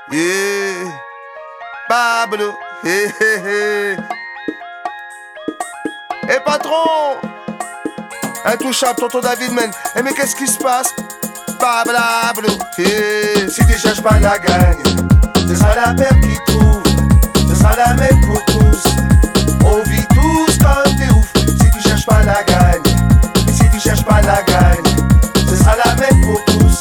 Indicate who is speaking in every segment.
Speaker 1: Yeah, Pablo, hé hé hé. Eh patron, intouchable, tonton David, man. Eh mais qu'est-ce qui se passe? Pablo, yeah. Si tu cherches pas la gagne, ce sera la perte qui trouve. Ce sera la même pour tous. On vit tous comme des ouf. Si tu cherches pas la gagne, et si tu cherches pas la gagne, ce sera la même pour tous.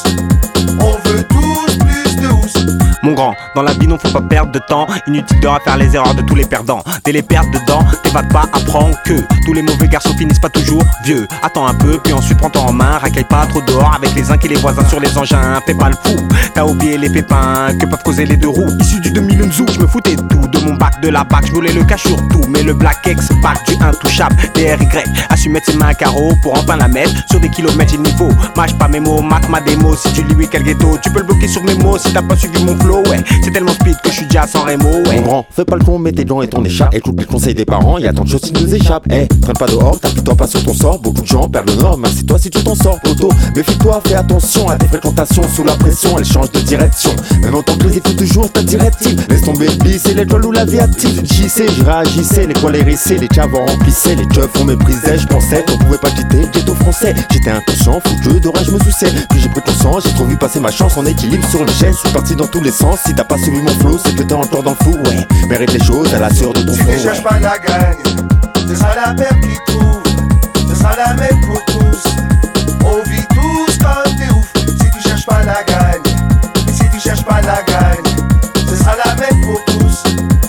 Speaker 1: On veut tous plus de housse.
Speaker 2: Mon grand, dans la vie non faut pas perdre de temps. Inutile de refaire les erreurs de tous les perdants. Dès les pertes dedans, t'évades pas, apprends que tous les mauvais garçons finissent pas toujours vieux. Attends un peu, puis ensuite prends-toi en main. Racaille pas trop dehors avec les uns et les voisins sur les engins. Fais pas le fou, t'as oublié les pépins que peuvent causer les deux roues. Issu du 2000 Zou, je me foutais de tout. De mon bac, de la bac, je voulais le cash sur tout. Mais le Black X, bac du intouchable, DRY a su mettre ses mains à carreau pour enfin la mettre. Sur des kilomètres j'ai le niveau, mâche pas mes mots, marque ma démo. Si tu lis quel ghetto, tu peux le bloquer sur mes mots. Si t'as pas suivi mon flow, ouais, c'est tellement speed que je suis déjà sans rémo, ouais.
Speaker 3: Mon grand, fais pas le con, mets tes dents et ton écharpe. Écoute les conseils des parents, y'a tant de choses qui nous échappent. Traîne pas dehors, t'appuie-toi pas sur ton sort. Beaucoup de gens perdent le nord, merci toi si tu t'en sors. Poto, méfie-toi, fais attention à tes fréquentations. Sous la pression, elles changent de direction. Même en tant que les écoutes toujours ta directive. Laisse tomber le bis, c'est l'étoile ou la vie active. JC, je réagissais, les poils hérissés, les chavos remplissaient, les keufs on méprisait. Je pensais qu'on pouvait pas quitter le ghetto français. J'étais inconscient, foutu de rage, je me souciais. Puis j'ai pris conscience, j'ai trop vu passer ma chance en équilibre sur une chaise. Je suis parti dans tous les sens, si t'as pas suivi mon flow, c'est que t'es encore dans le flou, ouais. Mérite les choses à la sueur de ton
Speaker 1: Si
Speaker 3: front.
Speaker 1: tu cherches pas la gagne, ce sera la perte qui trouve. Ce sera la même pour tous. On vit tous comme des ouf. Si tu cherches pas la gagne, et si tu cherches pas la gagne, ce sera la même pour tous.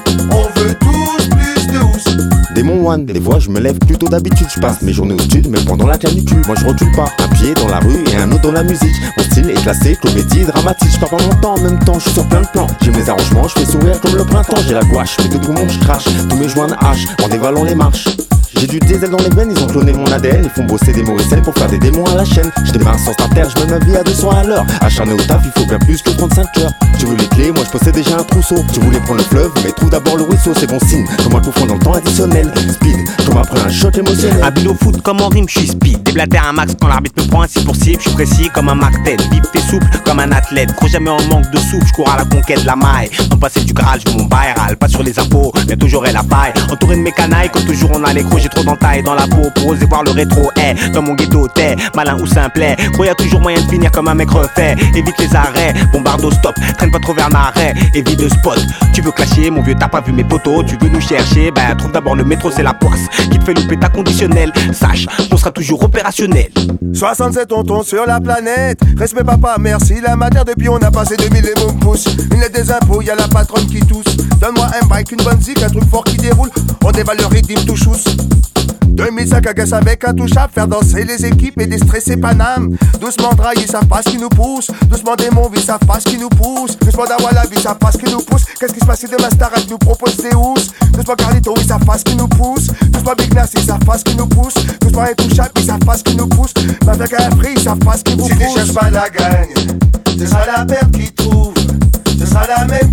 Speaker 1: On veut tous plus de housse.
Speaker 3: Démon One, des fois je me lève plutôt d'habitude. Je passe mes journées au stud, mais pendant la canicule. Moi je recule pas, un pied dans la rue et un autre dans la musique. Mon style est classé, comédie dramatique. Je pars pas mon temps en même temps, je suis sur plein de plans. J'ai mes arrangements, je fais sourire comme le printemps. J'ai la gouache, mes deux poumons, je crache. Tous mes joints de hache, en dévalant les marches. J'ai du diesel dans les veines, ils ont cloné mon ADN. Ils font bosser des Moricelles pour faire des démons à la chaîne. Je démarre sans starter, je mets ma vie à 200 à l'heure. Acharné au taf, il faut bien plus que 35 heures. Tu veux les clés, moi je possède déjà un trousseau. Tu voulais prendre le fleuve, mais trouve d'abord le ruisseau. C'est bon signe, comme un coup fond dans le temps additionnel. Speed, comme après un choc émotionnel.
Speaker 2: Habile au foot comme en rime, je suis speed. Déblater un max quand l'arbitre me prend un 6 pour cible. Je suis précis comme un Mac-10, vif et souple comme un athlète. Crois jamais en manque de souffle, je cours à la conquête de la maille. Non passer du Graal, je veux mon bail, pas sur les impôts, mais toujours j'aurai la paille. Entouré de mes canailles, comme toujours on a les crocs. J'ai trop d'entailles dans la peau pour oser voir le rétro. Dans mon ghetto, t'es malin ou simplet. Gros y'a toujours moyen de finir comme un mec refait. Évite les arrêts, bombardo stop, traîne pas trop vers l'arrêt. Évite de spot, tu veux clasher, mon vieux t'as pas vu mes potos. Tu veux nous chercher, bah trouve d'abord le métro, c'est la poisse qui te fait louper ta conditionnelle. Sache qu'on sera toujours opérationnel.
Speaker 1: 67 tontons sur la planète. Respect papa, merci la matière. Depuis on a passé 2000 et mon pouce. Une lettre des impôts, y'a la patronne qui tousse. Donne-moi un bike, une bonne zik, un truc fort qui déroule. On dévale le rythme tout chousse. 2005 à Gas avec un touchable, faire danser les équipes et déstresser Paname. Doucement Dry, ils savent pas ce qui nous pousse. Doucement Démon, ils savent pas ce qui nous pousse. Doucement Dawala, ils savent pas ce qui nous pousse. Qu'est-ce qui se passe si demain Starak nous propose des housses? Doucement Carlito, ils savent pas ce qui nous pousse. Doucement Big Nas, ils savent pas ce qui nous pousse. Doucement Intouchable, ils savent pas ce qui nous pousse. Avec un free, ils savent pas ce qui vous pousse. Si tu cherches pas la gagne, ce sera la perte qui trouve. Ce sera la même